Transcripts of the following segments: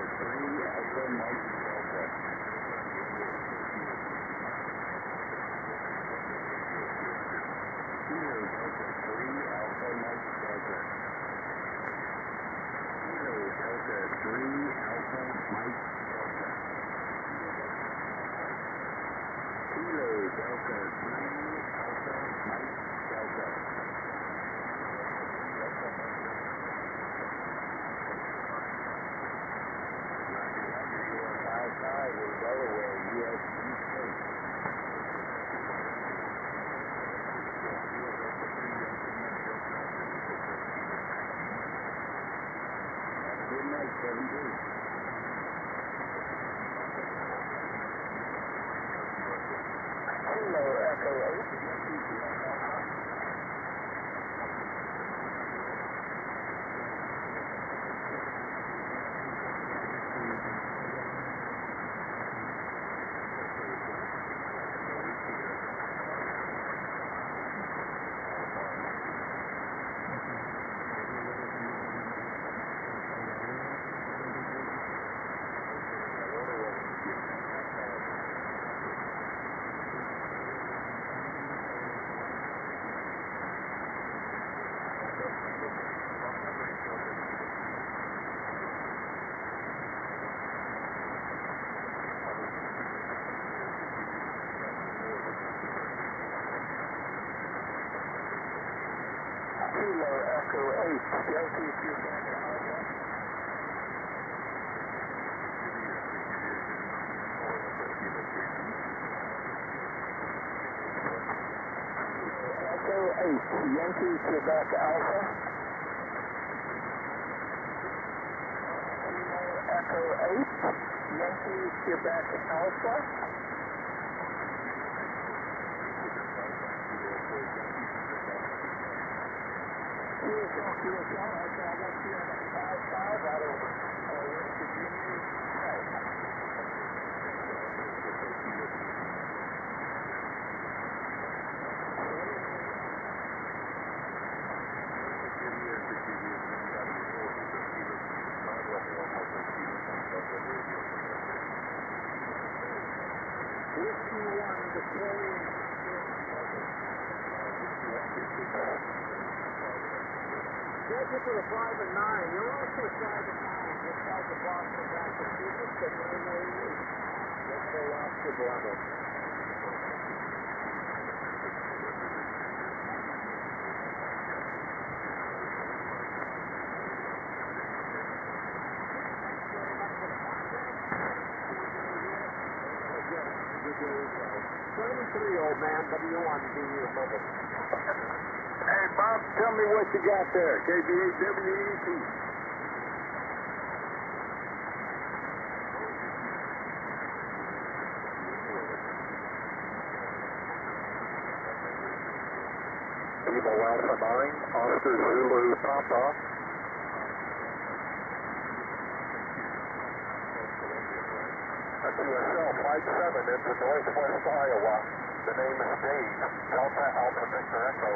Yankee, Quebec Alpha. Echo 8, Yankee, Quebec Alpha. QSL, QSL, okay, I got you on 5-5 out of West Virginia. Scheduled for the 5 and 9. You're also 5 and 9. Just south of Boston, Massachusetts. The runway is Echo Oscar Bravo. Old man, W1, be your mother. Hey, Bob, tell me what you got there. KB8WET. Lima Alpha 9, Oscar Zulu Papa. QSL Flight 7 into Northwest Iowa. The name is Dave, Delta Alpha Victor Echo.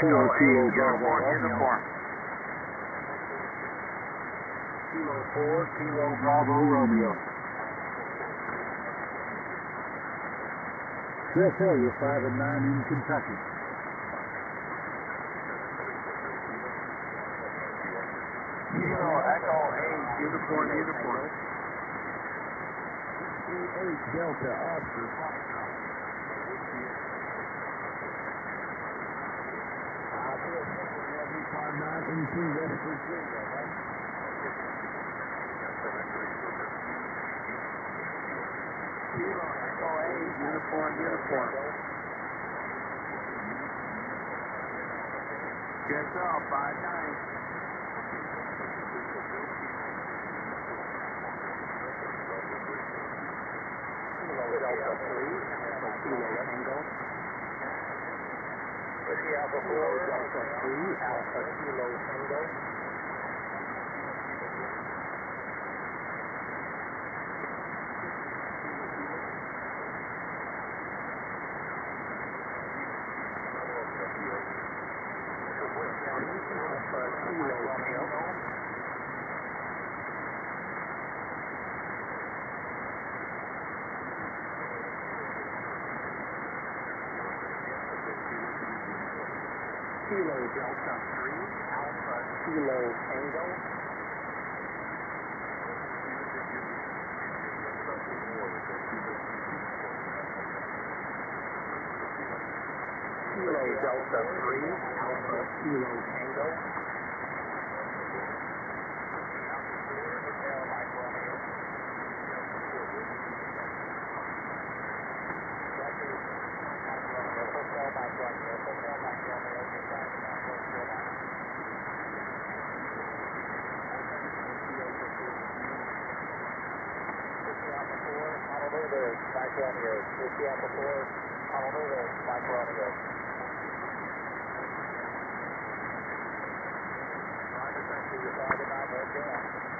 Echo 8, uniform, uniform. Kilo 4, Kilo Bravo Romeo. Fairfield 5 and 9 in Kentucky. Kilo Echo 8, uniform, uniform. 8 Delta Oscar. Into West Virginia, right? Kilo Echo 8, uniform, uniform. Gets up, 5-9. Delta 3, Alpha Kilo Tango. Alpha 4, Delta 3, Alpha Kilo Tango. Alpha Kilo Tango. Kilo Delta 3, Alpha Kilo Tango. Kilo Delta 3, Alpha Kilo Tango. Mike Romeo, Whiskey Alpha 4, Honolulu, Mike Romeo. Roger, thank you. You're 5 and 9, right down.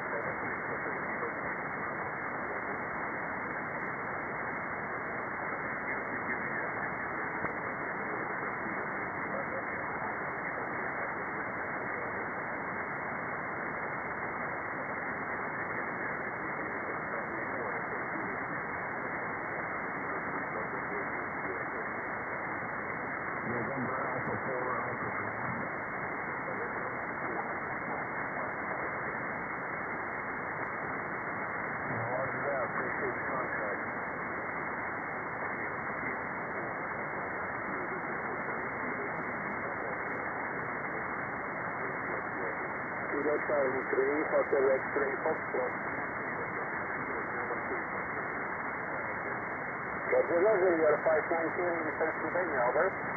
November Alpha 4, Alpha. Roger that. Appreciate the contact. Kilo Charlie 3, Hotel X-Ray Foxtrot. Roger, Roger, you got a 519 in Pennsylvania, over.